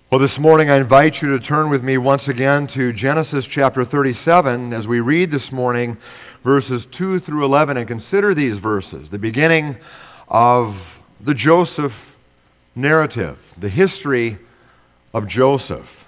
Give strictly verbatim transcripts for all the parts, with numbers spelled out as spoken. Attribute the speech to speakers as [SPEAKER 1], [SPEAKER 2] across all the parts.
[SPEAKER 1] Well, this morning I invite you to turn with me once again to Genesis chapter thirty-seven as we read this morning verses two through eleven and consider these verses, the beginning of the Joseph narrative, the history of Joseph.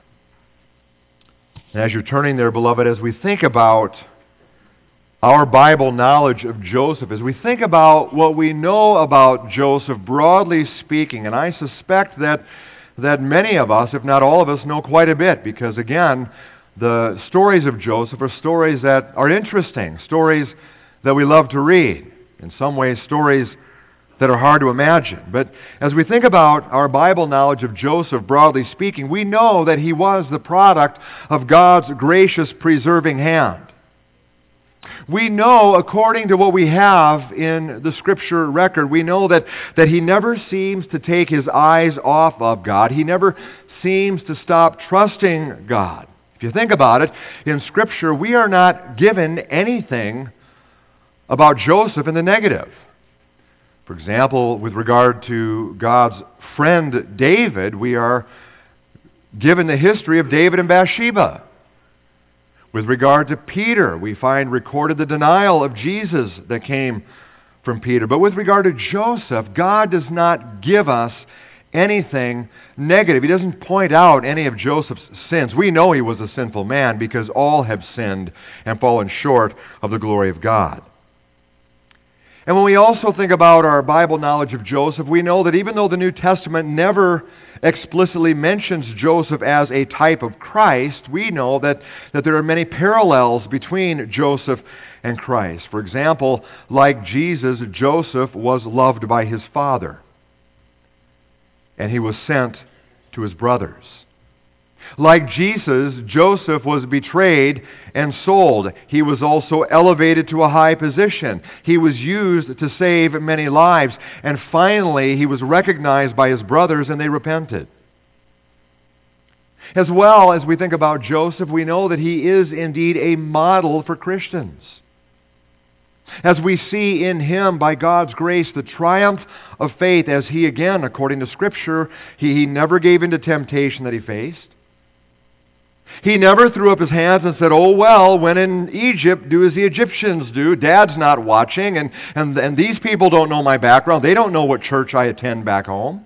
[SPEAKER 1] And as you're turning there, beloved, as we think about our Bible knowledge of Joseph, as we think about what we know about Joseph, broadly speaking, and I suspect that that many of us, if not all of us, know quite a bit because, again, the stories of Joseph are stories that are interesting, stories that we love to read, in some ways stories that are hard to imagine. But as we think about our Bible knowledge of Joseph, broadly speaking, we know that he was the product of God's gracious preserving hand. We know, according to what we have in the Scripture record, we know that, that he never seems to take his eyes off of God. He never seems to stop trusting God. If you think about it, in Scripture, we are not given anything about Joseph in the negative. For example, with regard to God's friend David, we are given the history of David and Bathsheba. With regard to Peter, we find recorded the denial of Jesus that came from Peter. But with regard to Joseph, God does not give us anything negative. He doesn't point out any of Joseph's sins. We know he was a sinful man because all have sinned and fallen short of the glory of God. And when we also think about our Bible knowledge of Joseph, we know that even though the New Testament never explicitly mentions Joseph as a type of Christ, we know that, that there are many parallels between Joseph and Christ. For example, like Jesus, Joseph was loved by his father, and he was sent to his brothers. Like Jesus, Joseph was betrayed and sold. He was also elevated to a high position. He was used to save many lives. And finally, he was recognized by his brothers and they repented. As well as we think about Joseph, we know that he is indeed a model for Christians. As we see in him, by God's grace, the triumph of faith as he, again, according to Scripture, he, he never gave in to temptation that he faced. He never threw up his hands and said, oh, well, when in Egypt, do as the Egyptians do. Dad's not watching, and, and, and these people don't know my background. They don't know what church I attend back home.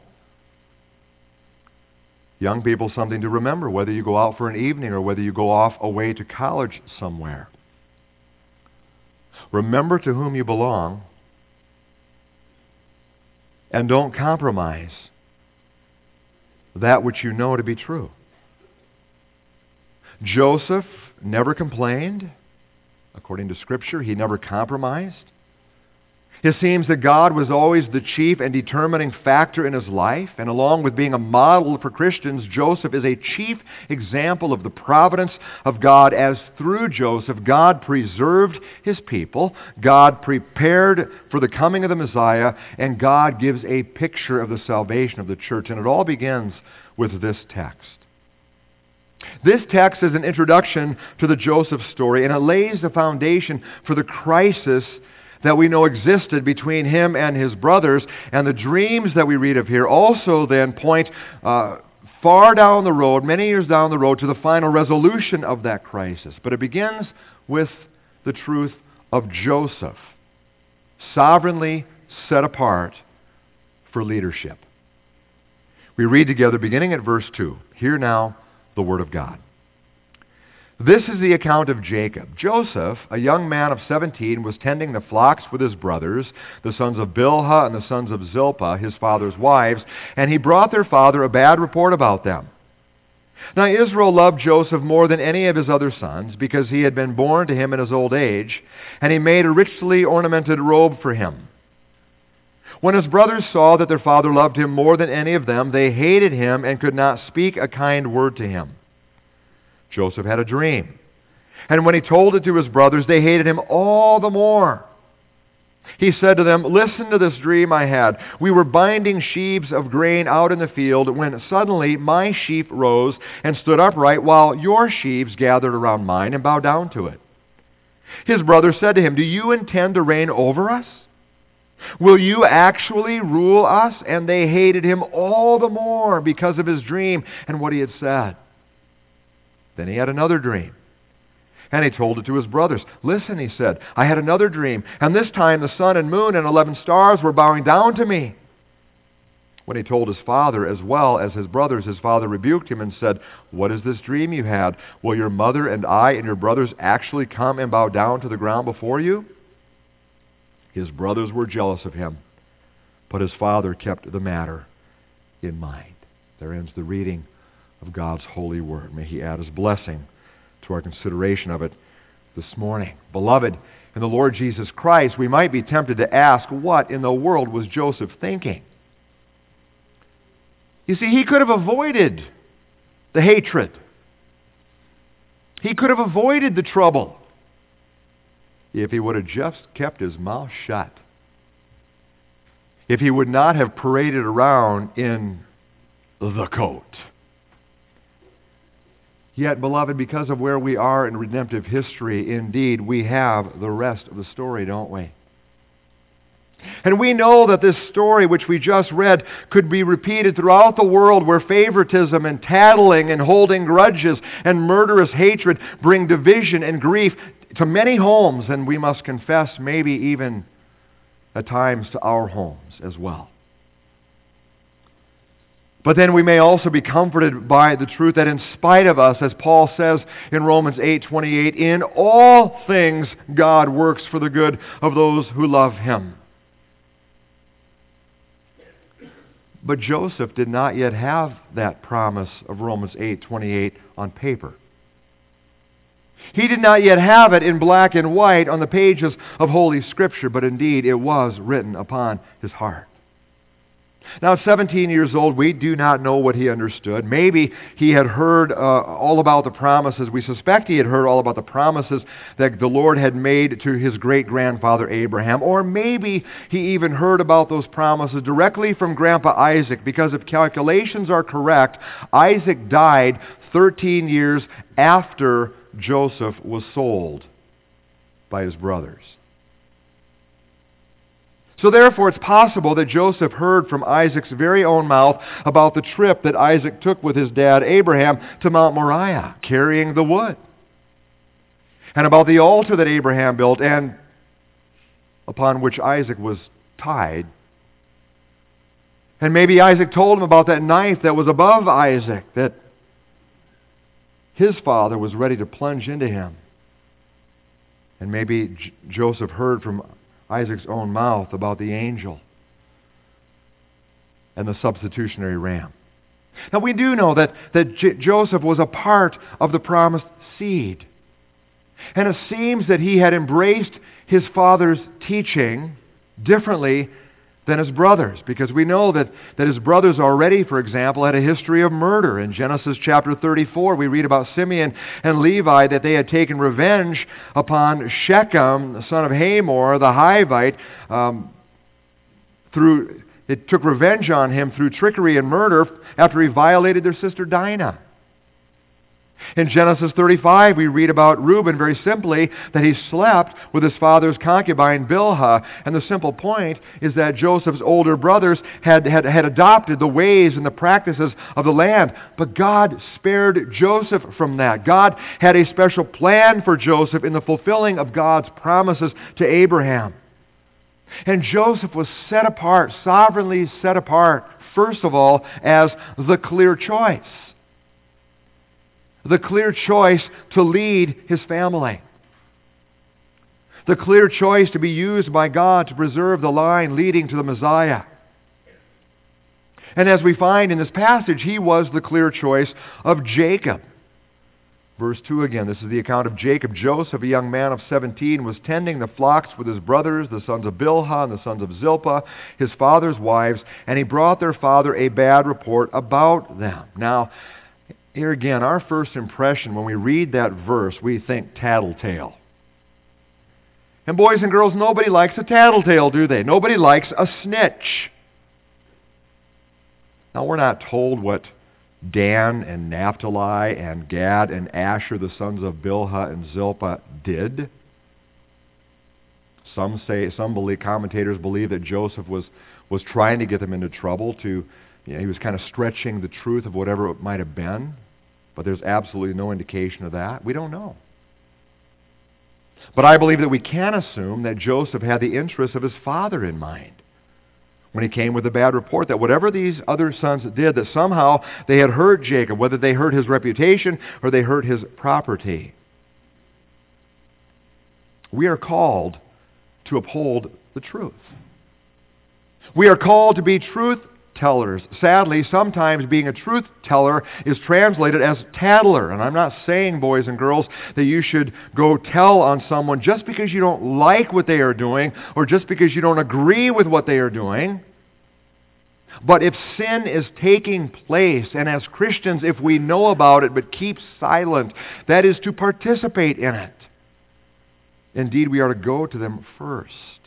[SPEAKER 1] Young people, something to remember, whether you go out for an evening or whether you go off away to college somewhere. Remember to whom you belong, and don't compromise that which you know to be true. Joseph never complained. According to Scripture, he never compromised. It seems that God was always the chief and determining factor in his life, and along with being a model for Christians, Joseph is a chief example of the providence of God, as through Joseph, God preserved his people, God prepared for the coming of the Messiah, and God gives a picture of the salvation of the church. And it all begins with this text. This text is an introduction to the Joseph story, and it lays the foundation for the crisis that we know existed between him and his brothers. And the dreams that we read of here also then point uh, far down the road, many years down the road, to the final resolution of that crisis. But it begins with the truth of Joseph, sovereignly set apart for leadership. We read together beginning at verse two. Hear now the word of God. This is the account of Jacob. Joseph, a young man of seventeen, was tending the flocks with his brothers, the sons of Bilhah and the sons of Zilpah, his father's wives, and he brought their father a bad report about them. Now Israel loved Joseph more than any of his other sons, because he had been born to him in his old age, and he made a richly ornamented robe for him. When his brothers saw that their father loved him more than any of them, they hated him and could not speak a kind word to him. Joseph had a dream, and when he told it to his brothers, they hated him all the more. He said to them, listen to this dream I had. We were binding sheaves of grain out in the field when suddenly my sheaf rose and stood upright while your sheaves gathered around mine and bowed down to it. His brothers said to him, do you intend to reign over us? Will you actually rule us? And they hated him all the more because of his dream and what he had said. Then he had another dream. And he told it to his brothers. Listen, he said, I had another dream, and this time the sun and moon and eleven stars were bowing down to me. When he told his father as well as his brothers, his father rebuked him and said, What is this dream you had? Will your mother and I and your brothers actually come and bow down to the ground before you? His brothers were jealous of him, but his father kept the matter in mind. There ends the reading of God's holy word. May he add his blessing to our consideration of it this morning. Beloved, in the Lord Jesus Christ, we might be tempted to ask, what in the world was Joseph thinking? You see, he could have avoided the hatred. He could have avoided the trouble if he would have just kept his mouth shut. If he would not have paraded around in the coat. Yet, beloved, because of where we are in redemptive history, indeed, we have the rest of the story, don't we? And we know that this story, which we just read, could be repeated throughout the world where favoritism and tattling and holding grudges and murderous hatred bring division and grief to many homes, and we must confess, maybe even at times to our homes as well. But then we may also be comforted by the truth that in spite of us, as Paul says in Romans eight twenty-eight, in all things God works for the good of those who love him. But Joseph did not yet have that promise of Romans eight twenty-eight on paper. He did not yet have it in black and white on the pages of Holy Scripture, but indeed it was written upon his heart. Now, at seventeen years old, we do not know what he understood. Maybe he had heard uh, all about the promises. We suspect he had heard all about the promises that the Lord had made to his great-grandfather Abraham. Or maybe he even heard about those promises directly from Grandpa Isaac, because if calculations are correct, Isaac died thirteen years after Joseph was sold by his brothers. So therefore, it's possible that Joseph heard from Isaac's very own mouth about the trip that Isaac took with his dad Abraham to Mount Moriah, carrying the wood, and about the altar that Abraham built and upon which Isaac was tied. And maybe Isaac told him about that knife that was above Isaac, that his father was ready to plunge into him. And maybe J- Joseph heard from Isaac's own mouth about the angel and the substitutionary ram. Now we do know that, that J- Joseph was a part of the promised seed. And it seems that he had embraced his father's teaching differently than his brothers, because we know that, that his brothers already, for example, had a history of murder. In Genesis chapter thirty-four, we read about Simeon and Levi, that they had taken revenge upon Shechem, the son of Hamor, the Hivite, um, through it took revenge on him through trickery and murder after he violated their sister Dinah. In Genesis thirty-five, we read about Reuben very simply that he slept with his father's concubine Bilhah. And the simple point is that Joseph's older brothers had, had, had adopted the ways and the practices of the land. But God spared Joseph from that. God had a special plan for Joseph in the fulfilling of God's promises to Abraham. And Joseph was set apart, sovereignly set apart, first of all, as the clear choice. The clear choice to lead his family. The clear choice to be used by God to preserve the line leading to the Messiah. And as we find in this passage, he was the clear choice of Jacob. Verse two again, this is the account of Jacob. Joseph, a young man of seventeen, was tending the flocks with his brothers, the sons of Bilhah and the sons of Zilpah, his father's wives, and he brought their father a bad report about them. Now, here again, our first impression when we read that verse, we think tattletale. And boys and girls, nobody likes a tattletale, do they? Nobody likes a snitch. Now, we're not told what Dan and Naphtali and Gad and Asher, the sons of Bilhah and Zilpah, did. Some say, some believe, commentators believe that Joseph was, was trying to get them into trouble. To, you know, he was kind of stretching the truth of whatever it might have been. But there's absolutely no indication of that. We don't know. But I believe that we can assume that Joseph had the interests of his father in mind when he came with a bad report, that whatever these other sons did, that somehow they had hurt Jacob, whether they hurt his reputation or they hurt his property. We are called to uphold the truth. We are called to be truth tellers. Sadly, sometimes being a truth teller is translated as tattler. And I'm not saying, boys and girls, that you should go tell on someone just because you don't like what they are doing or just because you don't agree with what they are doing. But if sin is taking place, and as Christians, if we know about it but keep silent, that is to participate in it. Indeed, we are to go to them first.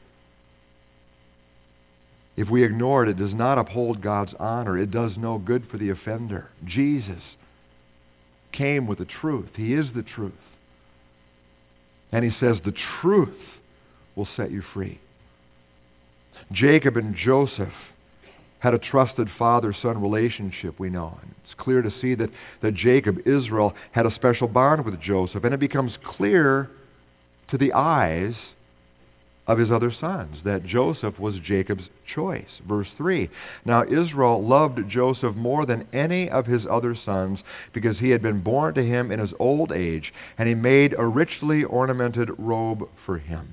[SPEAKER 1] If we ignore it, it does not uphold God's honor. It does no good for the offender. Jesus came with the truth. He is the truth. And he says the truth will set you free. Jacob and Joseph had a trusted father-son relationship, we know. And it's clear to see that, that Jacob, Israel, had a special bond with Joseph. And it becomes clear to the eyes of his other sons that Joseph was Jacob's choice. Verse three, now Israel loved Joseph more than any of his other sons because he had been born to him in his old age, and he made a richly ornamented robe for him.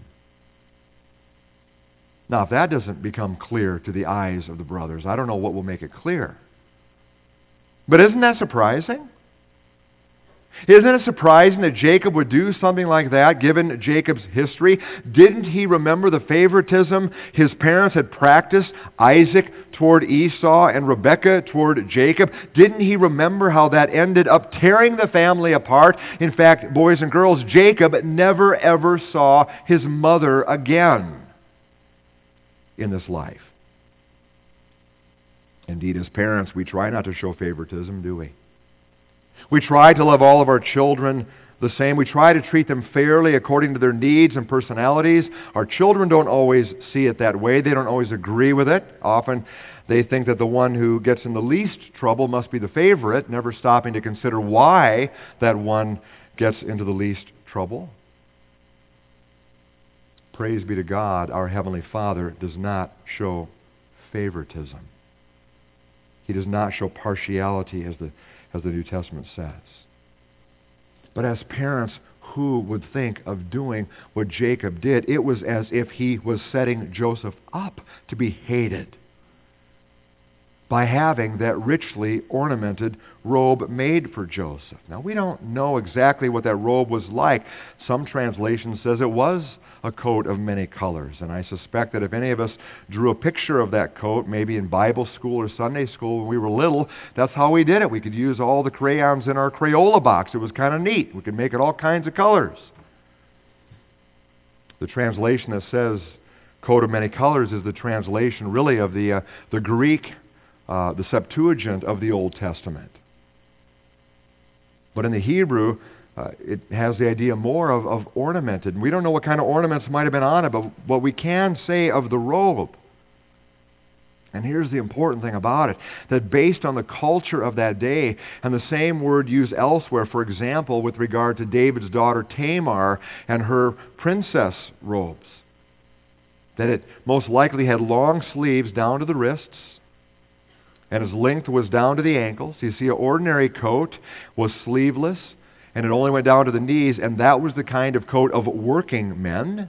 [SPEAKER 1] Now, if that doesn't become clear to the eyes of the brothers, I don't know what will make it clear. But isn't that surprising? Isn't it surprising that Jacob would do something like that, given Jacob's history? Didn't he remember the favoritism his parents had practiced, Isaac toward Esau and Rebekah toward Jacob? Didn't he remember how that ended up tearing the family apart? In fact, boys and girls, Jacob never ever saw his mother again in this life. Indeed, as parents, we try not to show favoritism, do we? We try to love all of our children the same. We try to treat them fairly according to their needs and personalities. Our children don't always see it that way. They don't always agree with it. Often they think that the one who gets in the least trouble must be the favorite, never stopping to consider why that one gets into the least trouble. Praise be to God, our Heavenly Father does not show favoritism. He does not show partiality, as the as the New Testament says. But as parents, who would think of doing what Jacob did? It was as if he was setting Joseph up to be hated by having that richly ornamented robe made for Joseph. Now, we don't know exactly what that robe was like. Some translation says it was a coat of many colors, and I suspect that if any of us drew a picture of that coat, maybe in Bible school or Sunday school when we were little, that's how we did it. We could use all the crayons in our Crayola box. It was kind of neat. We could make it all kinds of colors. The translation that says coat of many colors is the translation really of the, uh, the Greek Uh, the Septuagint of the Old Testament. But in the Hebrew, uh, it has the idea more of, of ornamented. And we don't know what kind of ornaments might have been on it, but what we can say of the robe, and here's the important thing about it, that based on the culture of that day, and the same word used elsewhere, for example, with regard to David's daughter Tamar and her princess robes, that it most likely had long sleeves down to the wrists, and its length was down to the ankles. You see, an ordinary coat was sleeveless, and it only went down to the knees, and that was the kind of coat of working men.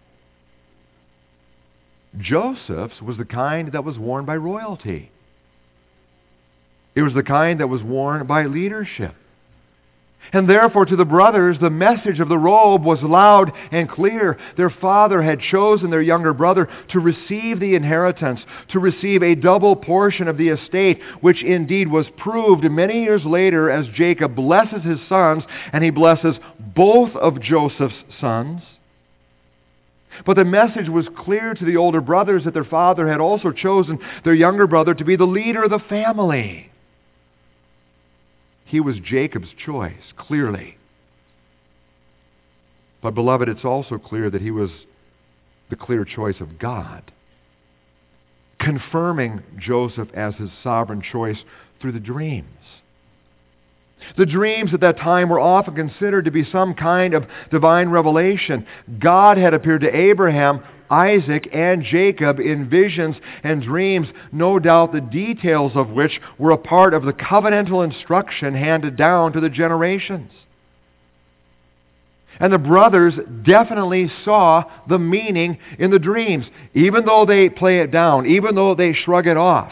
[SPEAKER 1] Joseph's was the kind that was worn by royalty. It was the kind that was worn by leadership. And therefore, to the brothers, the message of the robe was loud and clear. Their father had chosen their younger brother to receive the inheritance, to receive a double portion of the estate, which indeed was proved many years later as Jacob blesses his sons, and he blesses both of Joseph's sons. But the message was clear to the older brothers that their father had also chosen their younger brother to be the leader of the family. He was Jacob's choice, clearly. But beloved, it's also clear that he was the clear choice of God, confirming Joseph as his sovereign choice through the dreams. The dreams at that time were often considered to be some kind of divine revelation. God had appeared to Abraham, Isaac, and Jacob in visions and dreams, no doubt the details of which were a part of the covenantal instruction handed down to the generations. And the brothers definitely saw the meaning in the dreams, even though they play it down, even though they shrug it off.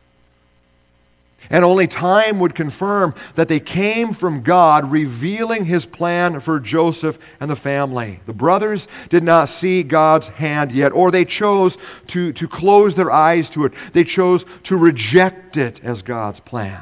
[SPEAKER 1] And only time would confirm that they came from God, revealing His plan for Joseph and the family. The brothers did not see God's hand yet, or they chose to, to close their eyes to it. They chose to reject it as God's plan.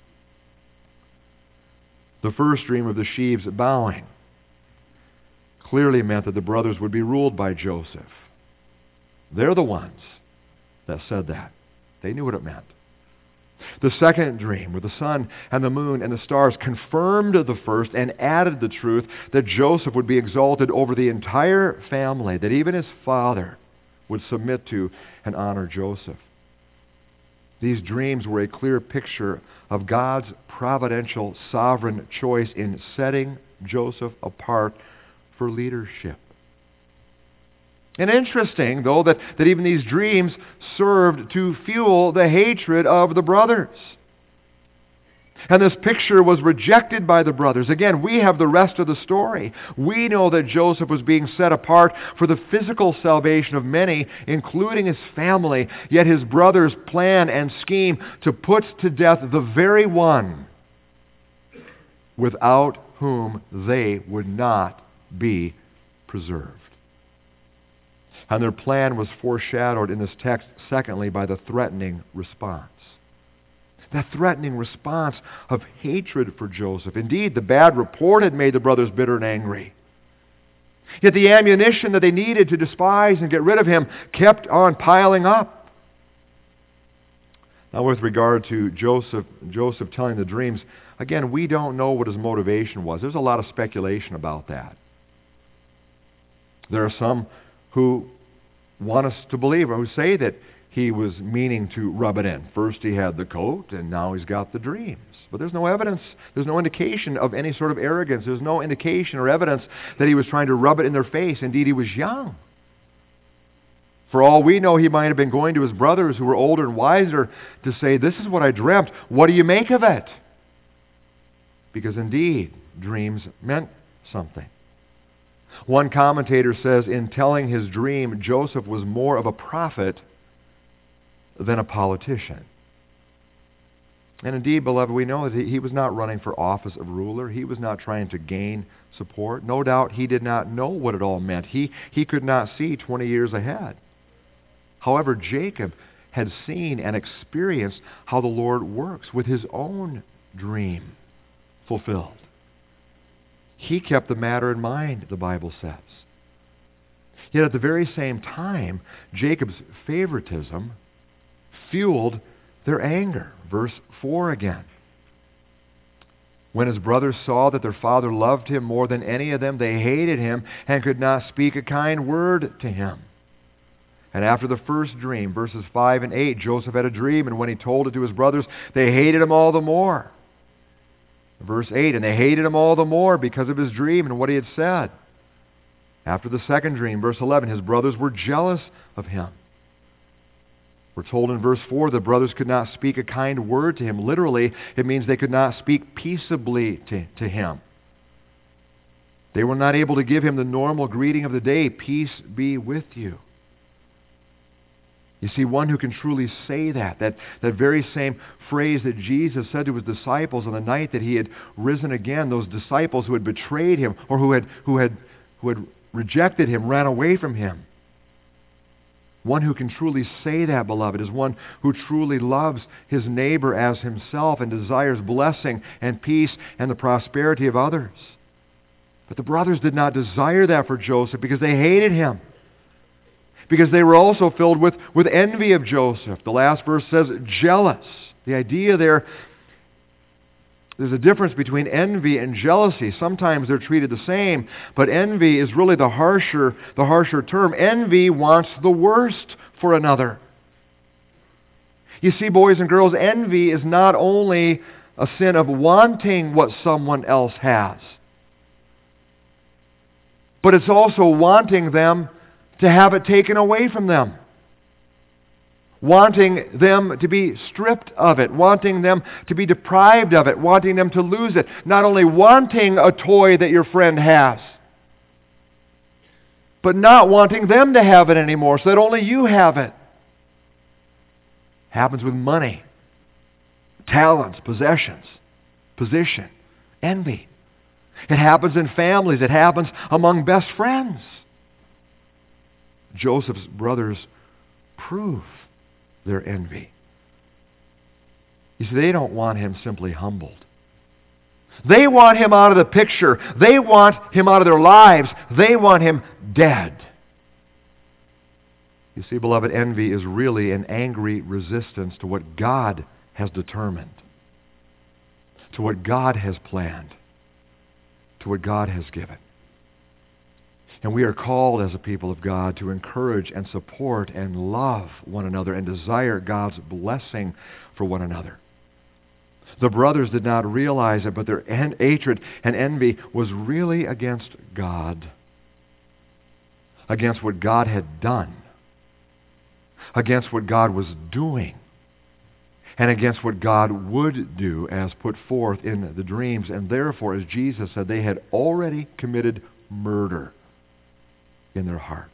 [SPEAKER 1] The first dream of the sheaves bowing clearly meant that the brothers would be ruled by Joseph. They're the ones that said that. They knew what it meant. The second dream, where the sun and the moon and the stars confirmed the first and added the truth that Joseph would be exalted over the entire family, that even his father would submit to and honor Joseph. These dreams were a clear picture of God's providential, sovereign choice in setting Joseph apart for leadership. And interesting, though, that, that even these dreams served to fuel the hatred of the brothers. And this picture was rejected by the brothers. Again, we have the rest of the story. We know that Joseph was being set apart for the physical salvation of many, including his family, yet his brothers plan and scheme to put to death the very one without whom they would not be preserved. And their plan was foreshadowed in this text, secondly, by the threatening response. That threatening response of hatred for Joseph. Indeed, the bad report had made the brothers bitter and angry. Yet the ammunition that they needed to despise and get rid of him kept on piling up. Now, with regard to Joseph, Joseph telling the dreams, again, we don't know what his motivation was. There's a lot of speculation about that. There are some who want us to believe, or who say that he was meaning to rub it in. First he had the coat, and now he's got the dreams. But there's no evidence, there's no indication of any sort of arrogance. There's no indication or evidence that he was trying to rub it in their face. Indeed, he was young. For all we know, he might have been going to his brothers who were older and wiser to say, this is what I dreamt. What do you make of it? Because indeed, dreams meant something. One commentator says, in telling his dream, Joseph was more of a prophet than a politician. And indeed, beloved, we know that he was not running for office of ruler. He was not trying to gain support. No doubt he did not know what it all meant. He, he could not see twenty years ahead. However, Jacob had seen and experienced how the Lord works with his own dream fulfilled. He kept the matter in mind, the Bible says. Yet at the very same time, Jacob's favoritism fueled their anger. Verse four again. When his brothers saw that their father loved him more than any of them, they hated him and could not speak a kind word to him. And after the first dream, verses five and eight, Joseph had a dream, and when he told it to his brothers, they hated him all the more. Verse eight, and they hated him all the more because of his dream and what he had said. After the second dream, verse eleven, his brothers were jealous of him. We're told in verse four, the brothers could not speak a kind word to him. Literally, it means they could not speak peaceably to, to him. They were not able to give him the normal greeting of the day, peace be with you. You see, one who can truly say that, that, that very same phrase that Jesus said to his disciples on the night that he had risen again, those disciples who had betrayed him or who had, who had, who had rejected him, ran away from him. One who can truly say that, beloved, is one who truly loves his neighbor as himself and desires blessing and peace and the prosperity of others. But the brothers did not desire that for Joseph because they hated him. Because they were also filled with, with envy of Joseph. The last verse says jealous. The idea there There's a difference between envy and jealousy. Sometimes they're treated the same, but envy is really the harsher, the harsher term. Envy wants the worst for another. You see, boys and girls, envy is not only a sin of wanting what someone else has, but it's also wanting them to have it taken away from them. Wanting them to be stripped of it, wanting them to be deprived of it, wanting them to lose it. Not only wanting a toy that your friend has, but not wanting them to have it anymore so that only you have it. Happens with money, talents, possessions, position, envy. It happens in families. It happens among best friends. Joseph's brothers prove their envy. You see, they don't want him simply humbled. They want him out of the picture. They want him out of their lives. They want him dead. You see, beloved, envy is really an angry resistance to what God has determined, to what God has planned, to what God has given. And we are called as a people of God to encourage and support and love one another and desire God's blessing for one another. The brothers did not realize it, but their en- hatred and envy was really against God, against what God had done, against what God was doing, and against what God would do as put forth in the dreams. And therefore, as Jesus said, they had already committed murder in their hearts.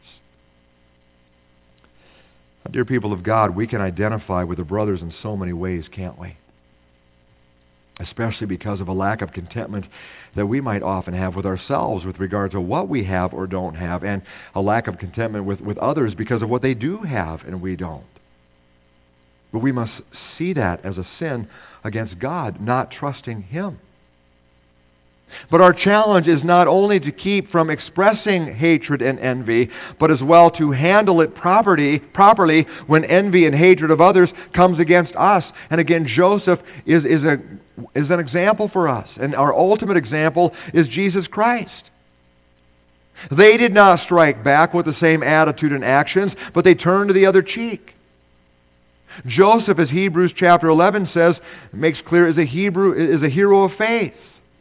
[SPEAKER 1] Dear people of God, we can identify with the brothers in so many ways, can't we? Especially because of a lack of contentment that we might often have with ourselves with regard to what we have or don't have, and a lack of contentment with, with others because of what they do have and we don't. But we must see that as a sin against God, not trusting Him. But our challenge is not only to keep from expressing hatred and envy, but as well to handle it properly, properly when envy and hatred of others comes against us. And again, Joseph is, is, a, is an example for us. And our ultimate example is Jesus Christ. They did not strike back with the same attitude and actions, but they turned to the other cheek. Joseph, as Hebrews chapter eleven says, makes clear, is a Hebrew, is a hero of faith.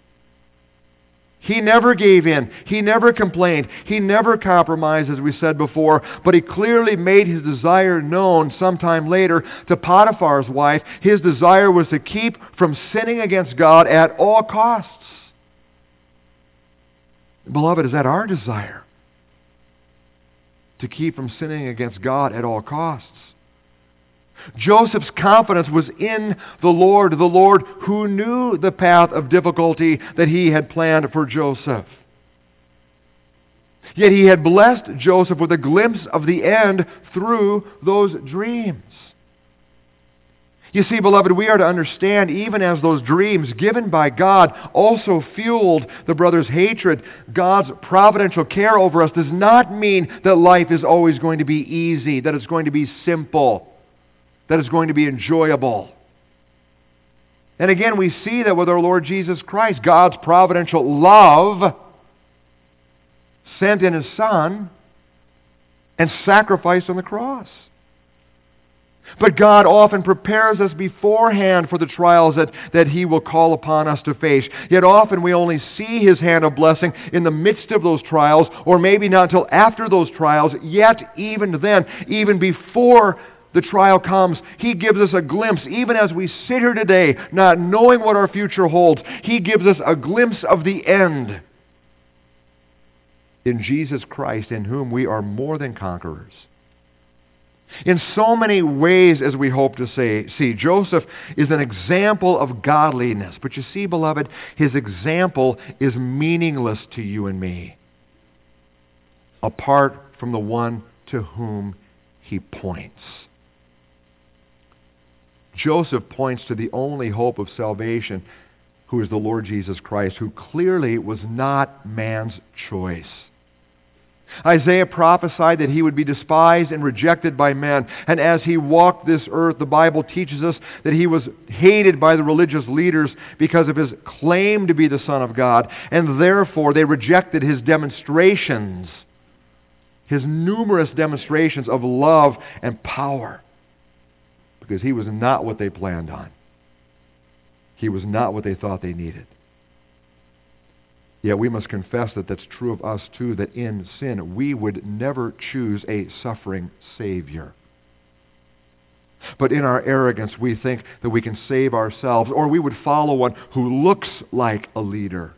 [SPEAKER 1] He never gave in. He never complained. He never compromised, as we said before, but he clearly made his desire known sometime later to Potiphar's wife. His desire was to keep from sinning against God at all costs. Beloved, is that our desire? To keep from sinning against God at all costs. Joseph's confidence was in the Lord, the Lord who knew the path of difficulty that he had planned for Joseph. Yet he had blessed Joseph with a glimpse of the end through those dreams. You see, beloved, we are to understand, even as those dreams given by God also fueled the brothers' hatred, God's providential care over us does not mean that life is always going to be easy, that it's going to be simple, that is going to be enjoyable. And again, we see that with our Lord Jesus Christ, God's providential love sent in His Son and sacrificed on the cross. But God often prepares us beforehand for the trials that, that He will call upon us to face. Yet often we only see His hand of blessing in the midst of those trials, or maybe not until after those trials. Yet even then, even before the trial comes, He gives us a glimpse, even as we sit here today, not knowing what our future holds. He gives us a glimpse of the end in Jesus Christ, in whom we are more than conquerors. In so many ways, as we hope to say, see, Joseph is an example of godliness. But you see, beloved, his example is meaningless to you and me, apart from the one to whom he points. Joseph points to the only hope of salvation, who is the Lord Jesus Christ, who clearly was not man's choice. Isaiah prophesied that he would be despised and rejected by men. And as he walked this earth, the Bible teaches us that he was hated by the religious leaders because of his claim to be the Son of God. And therefore, they rejected his demonstrations, his numerous demonstrations of love and power, because he was not what they planned on. He was not what they thought they needed. Yet we must confess that that's true of us too, that in sin we would never choose a suffering Savior. But in our arrogance we think that we can save ourselves, or we would follow one who looks like a leader.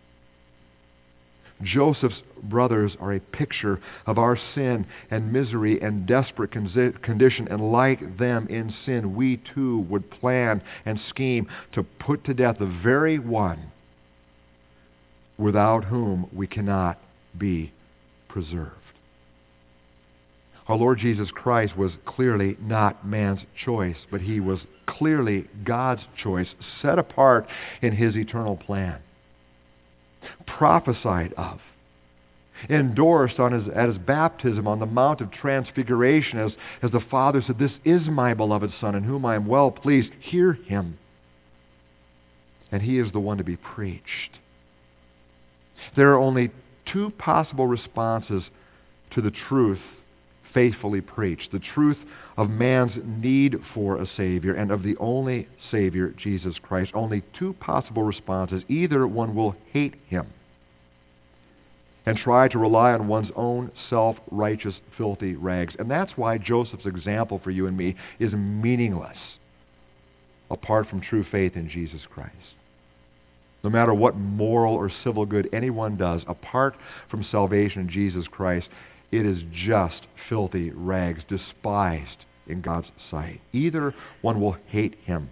[SPEAKER 1] Joseph's brothers are a picture of our sin and misery and desperate condition, and like them in sin, we too would plan and scheme to put to death the very one without whom we cannot be preserved. Our Lord Jesus Christ was clearly not man's choice, but he was clearly God's choice, set apart in his eternal plan, prophesied of, endorsed on his, at his baptism on the Mount of Transfiguration as, as the Father said, "This is my beloved Son in whom I am well pleased. Hear him." And he is the one to be preached. There are only two possible responses to the truth faithfully preached. The truth of man's need for a Savior and of the only Savior, Jesus Christ. Only two possible responses. Either one will hate him and try to rely on one's own self-righteous, filthy rags. And that's why Joseph's example for you and me is meaningless apart from true faith in Jesus Christ. No matter what moral or civil good anyone does, apart from salvation in Jesus Christ, it is just filthy rags, despised in God's sight. Either one will hate him,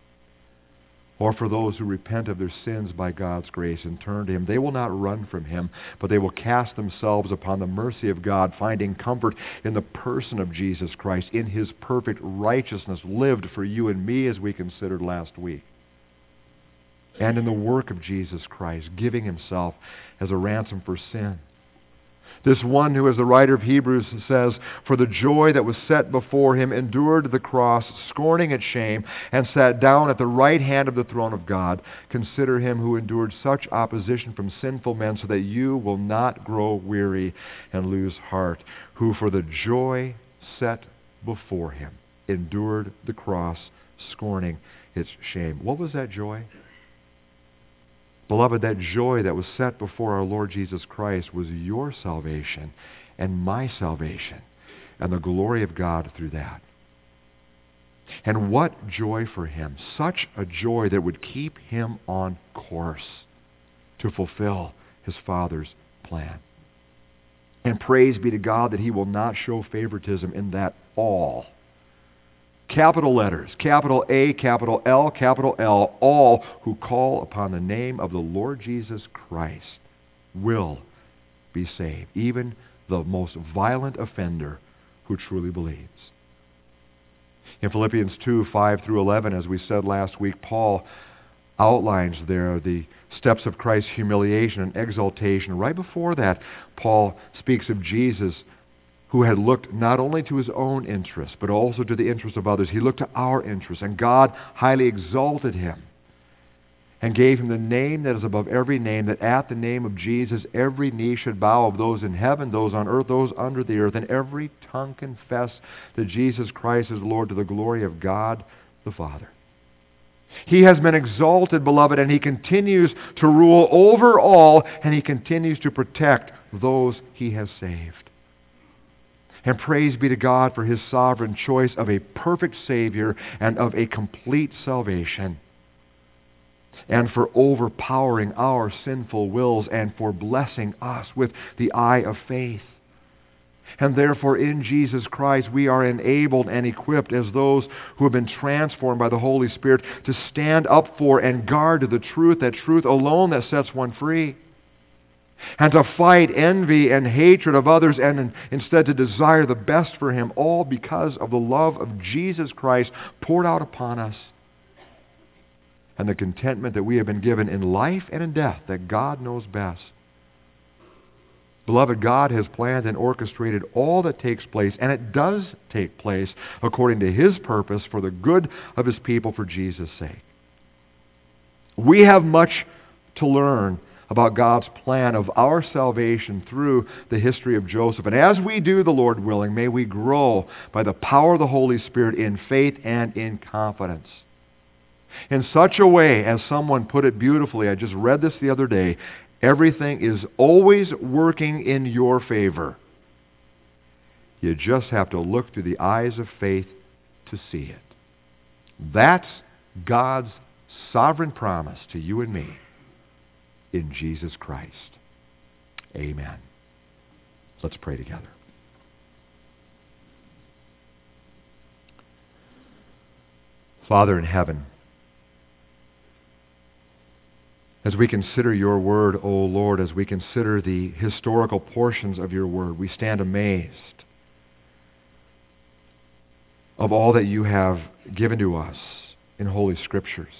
[SPEAKER 1] or for those who repent of their sins by God's grace and turn to him, they will not run from him, but they will cast themselves upon the mercy of God, finding comfort in the person of Jesus Christ, in his perfect righteousness lived for you and me, as we considered last week, and in the work of Jesus Christ, giving himself as a ransom for sin. This one who, as the writer of Hebrews says, for the joy that was set before him, endured the cross, scorning its shame, and sat down at the right hand of the throne of God. Consider him who endured such opposition from sinful men, so that you will not grow weary and lose heart, who for the joy set before him endured the cross, scorning its shame. What was that joy? Beloved, that joy that was set before our Lord Jesus Christ was your salvation and my salvation and the glory of God through that. And what joy for him. Such a joy that would keep him on course to fulfill his Father's plan. And praise be to God that he will not show favoritism in that all. Capital letters, capital A, capital L, capital L, all who call upon the name of the Lord Jesus Christ will be saved, even the most violent offender who truly believes. In Philippians two, five through eleven, as we said last week, Paul outlines there the steps of Christ's humiliation and exaltation. Right before that, Paul speaks of Jesus, who had looked not only to his own interests, but also to the interests of others. He looked to our interests, and God highly exalted him and gave him the name that is above every name, that at the name of Jesus every knee should bow, of those in heaven, those on earth, those under the earth, and every tongue confess that Jesus Christ is Lord, to the glory of God the Father. He has been exalted, beloved, and he continues to rule over all, and he continues to protect those he has saved. And praise be to God for his sovereign choice of a perfect Savior and of a complete salvation, and for overpowering our sinful wills and for blessing us with the eye of faith. And therefore in Jesus Christ we are enabled and equipped as those who have been transformed by the Holy Spirit to stand up for and guard to the truth, that truth alone that sets one free, and to fight envy and hatred of others, and instead to desire the best for him, all because of the love of Jesus Christ poured out upon us, and the contentment that we have been given in life and in death, that God knows best. Beloved, God has planned and orchestrated all that takes place, and it does take place according to His purpose for the good of His people for Jesus' sake. We have much to learn about God's plan of our salvation through the history of Joseph. And as we do, the Lord willing, may we grow by the power of the Holy Spirit in faith and in confidence. In such a way, as someone put it beautifully, I just read this the other day, everything is always working in your favor. You just have to look through the eyes of faith to see it. That's God's sovereign promise to you and me in Jesus Christ. Amen. Let's pray together. Father in heaven, as we consider your word, O Lord, as we consider the historical portions of your word, we stand amazed of all that you have given to us in Holy Scriptures.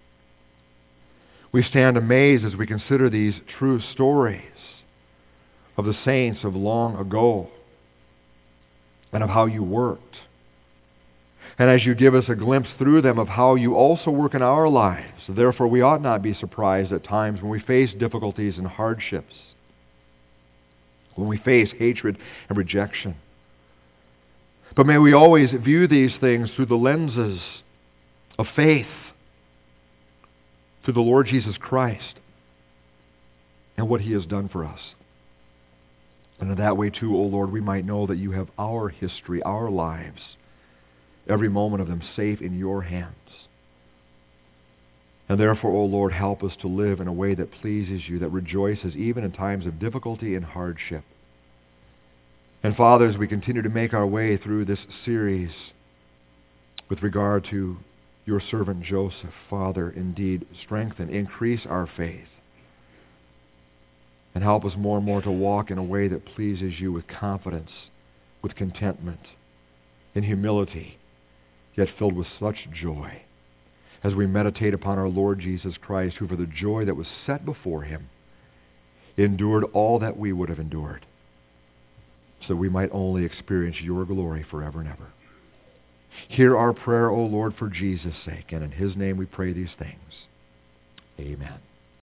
[SPEAKER 1] We stand amazed as we consider these true stories of the saints of long ago and of how you worked. And as you give us a glimpse through them of how you also work in our lives, therefore we ought not be surprised at times when we face difficulties and hardships, when we face hatred and rejection. But may we always view these things through the lenses of faith, through the Lord Jesus Christ and what He has done for us. And in that way too, O Lord, we might know that you have our history, our lives, every moment of them safe in your hands. And therefore, O Lord, help us to live in a way that pleases you, that rejoices even in times of difficulty and hardship. And Father, as we continue to make our way through this series with regard to your servant Joseph, Father, indeed, strengthen, increase our faith, and help us more and more to walk in a way that pleases you with confidence, with contentment, in humility, yet filled with such joy, as we meditate upon our Lord Jesus Christ, who for the joy that was set before Him endured all that we would have endured, so that we might only experience your glory forever and ever. Hear our prayer, O Lord, for Jesus' sake, and in His name we pray these things. Amen.